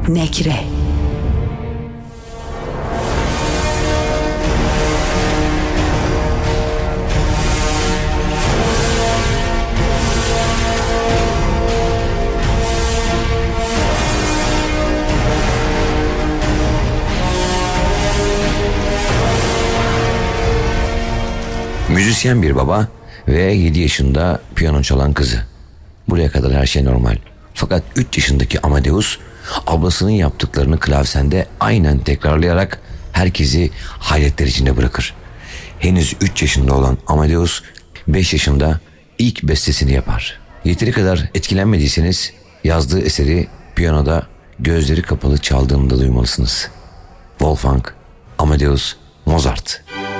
Nekre. Müzisyen bir baba ve 7 yaşında piyano çalan kızı. Buraya kadar her şey normal. Fakat 3 yaşındaki Amadeus ablasının yaptıklarını klavsende aynen tekrarlayarak herkesi hayretler içinde bırakır. Henüz 3 yaşında olan Amadeus 5 yaşında ilk bestesini yapar. Yeteri kadar etkilenmediyseniz yazdığı eseri piyanoda gözleri kapalı çaldığında duymalısınız. Wolfgang Amadeus Mozart.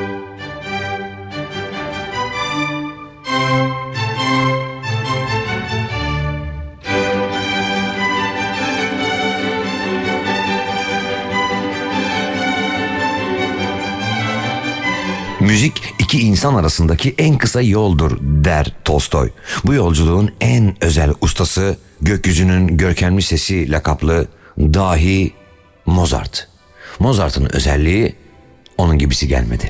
Müzik iki insan arasındaki en kısa yoldur der Tolstoy. Bu yolculuğun en özel ustası gökyüzünün görkemli sesi lakaplı dahi Mozart. Mozart'ın özelliği onun gibisi gelmedi.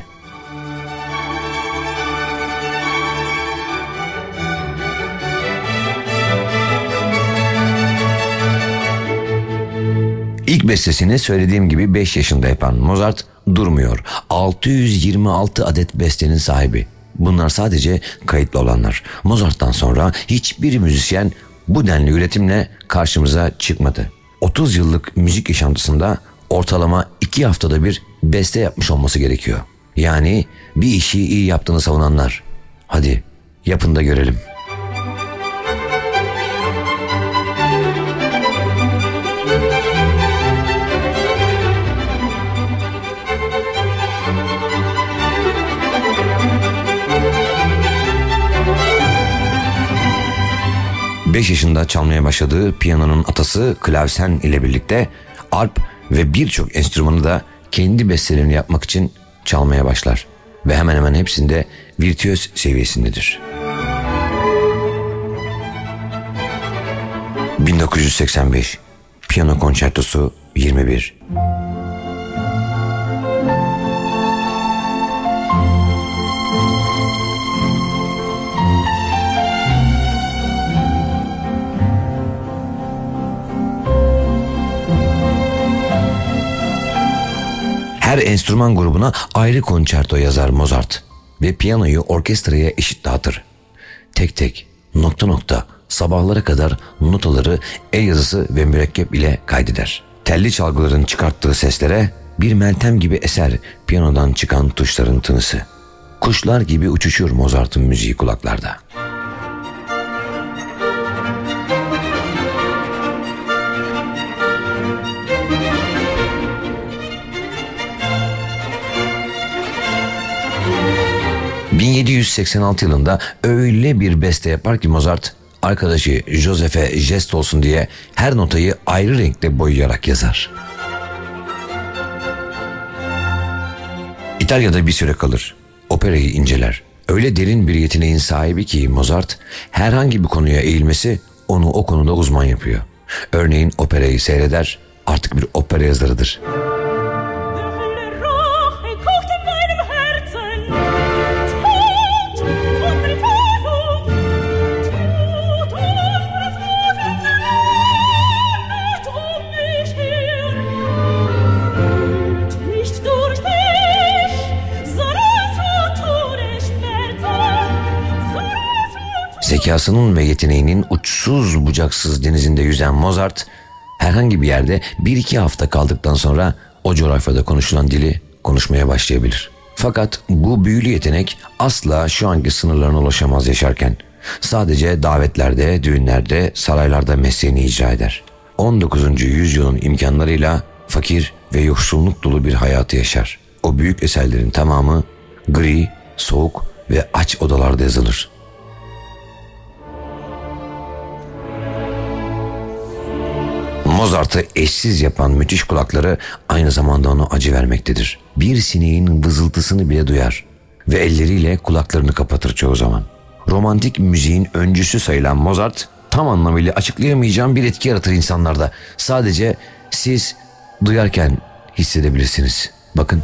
İlk bestesini söylediğim gibi 5 yaşında yapan Mozart durmuyor. 626 adet bestenin sahibi. Bunlar sadece kayıtlı olanlar. Mozart'tan sonra hiçbir müzisyen bu denli üretimle karşımıza çıkmadı. 30 yıllık müzik yaşantısında ortalama 2 haftada bir beste yapmış olması gerekiyor. Yani bir işi iyi yaptığını savunanlar. Hadi yapın da görelim. Beş yaşında çalmaya başladığı piyanonun atası klavsen ile birlikte arp ve birçok enstrümanı da kendi bestelerini yapmak için çalmaya başlar. Ve hemen hemen hepsinde virtüöz seviyesindedir. 1985 Piyano Konçertosu 21. Her enstrüman grubuna ayrı konçerto yazar Mozart ve piyanoyu orkestraya eşit dağıtır. Tek tek, nokta nokta, sabahlara kadar notaları el yazısı ve mürekkep ile kaydeder. Telli çalgıların çıkarttığı seslere bir meltem gibi eser piyanodan çıkan tuşların tınısı. Kuşlar gibi uçuşur Mozart'ın müziği kulaklarda. ...1786 yılında öyle bir beste yapar ki Mozart... ...arkadaşı Joseph'e jest olsun diye... ...her notayı ayrı renkte boyayarak yazar. İtalya'da bir süre kalır. Operayı inceler. Öyle derin bir yeteneğin sahibi ki Mozart... ...herhangi bir konuya eğilmesi... ...onu o konuda uzman yapıyor. Örneğin operayı seyreder... ...artık bir opera yazarıdır. Zekasının ve yeteneğinin uçsuz bucaksız denizinde yüzen Mozart, herhangi bir yerde 1-2 hafta kaldıktan sonra o coğrafyada konuşulan dili konuşmaya başlayabilir. Fakat bu büyülü yetenek asla şu anki sınırlarına ulaşamaz yaşarken. Sadece davetlerde, düğünlerde, saraylarda mesleğini icra eder. 19. yüzyılın imkanlarıyla fakir ve yoksulluk dolu bir hayatı yaşar. O büyük eserlerin tamamı gri, soğuk ve aç odalarda yazılır. Mozart'ı eşsiz yapan müthiş kulakları aynı zamanda ona acı vermektedir. Bir sineğin vızıltısını bile duyar ve elleriyle kulaklarını kapatır çoğu zaman. Romantik müziğin öncüsü sayılan Mozart, tam anlamıyla açıklayamayacağım bir etki yaratır insanlarda. Sadece siz duyarken hissedebilirsiniz. Bakın.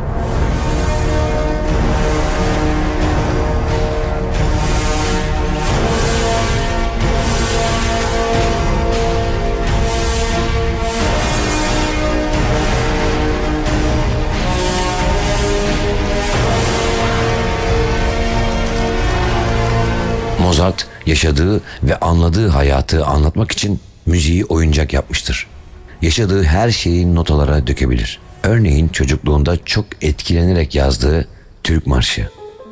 Mozart yaşadığı ve anladığı hayatı anlatmak için müziği oyuncak yapmıştır. Yaşadığı her şeyi notalara dökebilir. Örneğin çocukluğunda çok etkilenerek yazdığı Türk Marşı.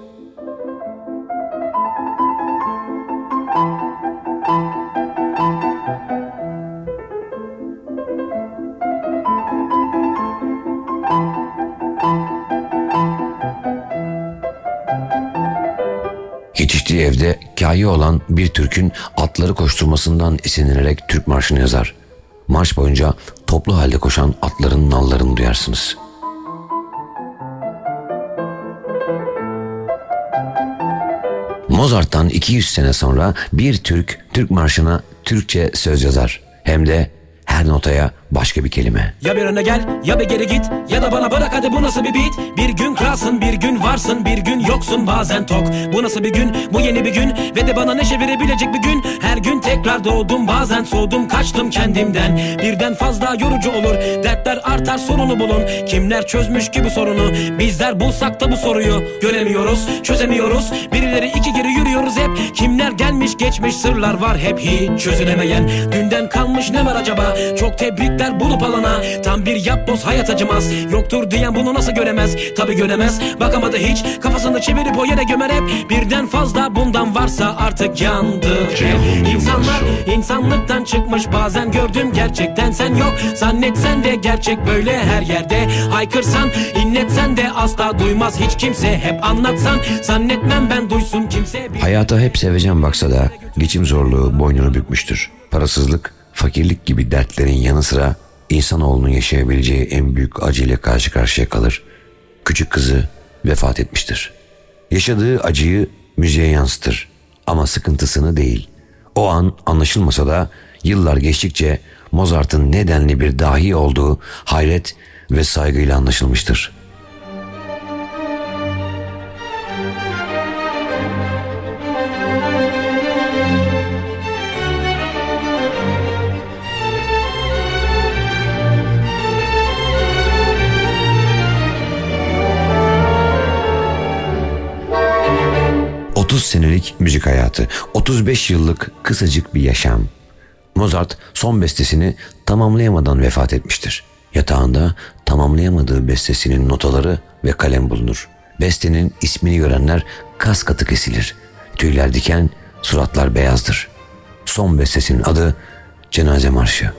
Yetiştiği evde kâhi olan bir Türk'ün atları koşturmasından esinlenerek Türk Marşı'nı yazar. Marş boyunca toplu halde koşan atların nallarını duyarsınız. Mozart'tan 200 sene sonra bir Türk, Türk Marşı'na Türkçe söz yazar. Hem de her notaya başka bir kelime. Ya bir öne gel ya bir geri git, ya da bana bırak hadi bu nasıl bir beat. Bir gün kralsın, bir gün varsın, bir gün yoksun, bazen tok. Bu nasıl bir gün, bu yeni bir gün ve de bana neşe verebilecek bir gün. Her gün tekrar doğdum, bazen soğudum, kaçtım kendimden. Birden fazla yorucu olur, dertler artar, sorunu bulun. Kimler çözmüş ki bu sorunu, bizler bulsak da bu soruyu göremiyoruz, çözemiyoruz. Birileri iki geri yürüyoruz hep. Kimler gelmiş geçmiş, sırlar var hep hiç çözülemeyen. Dünden kalmış ne var acaba? Çok tebrikler bulup alana. Tam bir yapboz, hayat acımaz. Yoktur diyen bunu nasıl göremez? Tabi göremez, bakamadı hiç. Kafasını çevirip o yere gömer hep. Birden fazla bundan varsa artık yandı. İnsanlar insanlıktan çıkmış, bazen gördüm gerçekten sen yok. Zannetsen de gerçek böyle her yerde. Haykırsan, inletsen de asla duymaz hiç kimse. Hep anlatsan, zannetmem ben duysun kimse. Hayata hep sevecen baksa da geçim zorluğu boynunu bükmüştür. Parasızlık, fakirlik gibi dertlerin yanı sıra insanoğlunun yaşayabileceği en büyük acıyla karşı karşıya kalır. Küçük kızı vefat etmiştir. Yaşadığı acıyı müziğe yansıtır ama sıkıntısını değil. O an anlaşılmasa da yıllar geçtikçe Mozart'ın nedenli bir dahi olduğu hayret ve saygıyla anlaşılmıştır. Senelik müzik hayatı, 35 yıllık kısacık bir yaşam. Mozart son bestesini tamamlayamadan vefat etmiştir. Yatağında tamamlayamadığı bestesinin notaları ve kalem bulunur. Bestenin ismini görenler kas katı kesilir. Tüyler diken, suratlar beyazdır. Son bestesinin adı Cenaze Marşı.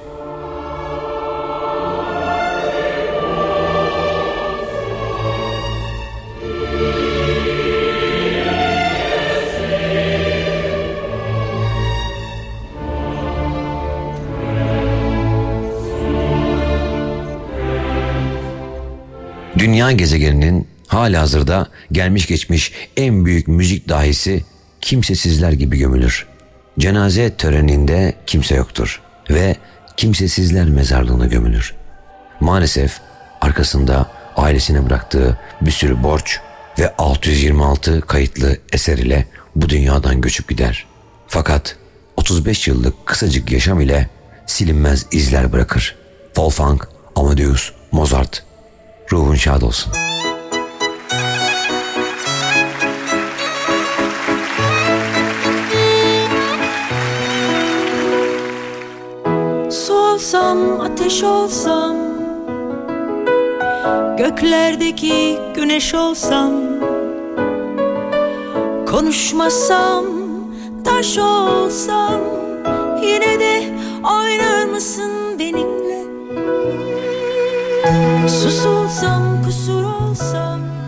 Dünya gezegeninin halihazırda gelmiş geçmiş en büyük müzik dahisi kimsesizler gibi gömülür. Cenaze töreninde kimse yoktur ve kimsesizler mezarlığına gömülür. Maalesef arkasında ailesine bıraktığı bir sürü borç ve 626 kayıtlı eser ile bu dünyadan göçüp gider. Fakat 35 yıllık kısacık yaşam ile silinmez izler bırakır. Wolfgang Amadeus Mozart, ruhun şad olsun. Su olsam, ateş olsam, göklerdeki güneş olsam, konuşmasam, taş olsam, yine de oynar mısın benimle? Sus olsam, kusur olsam,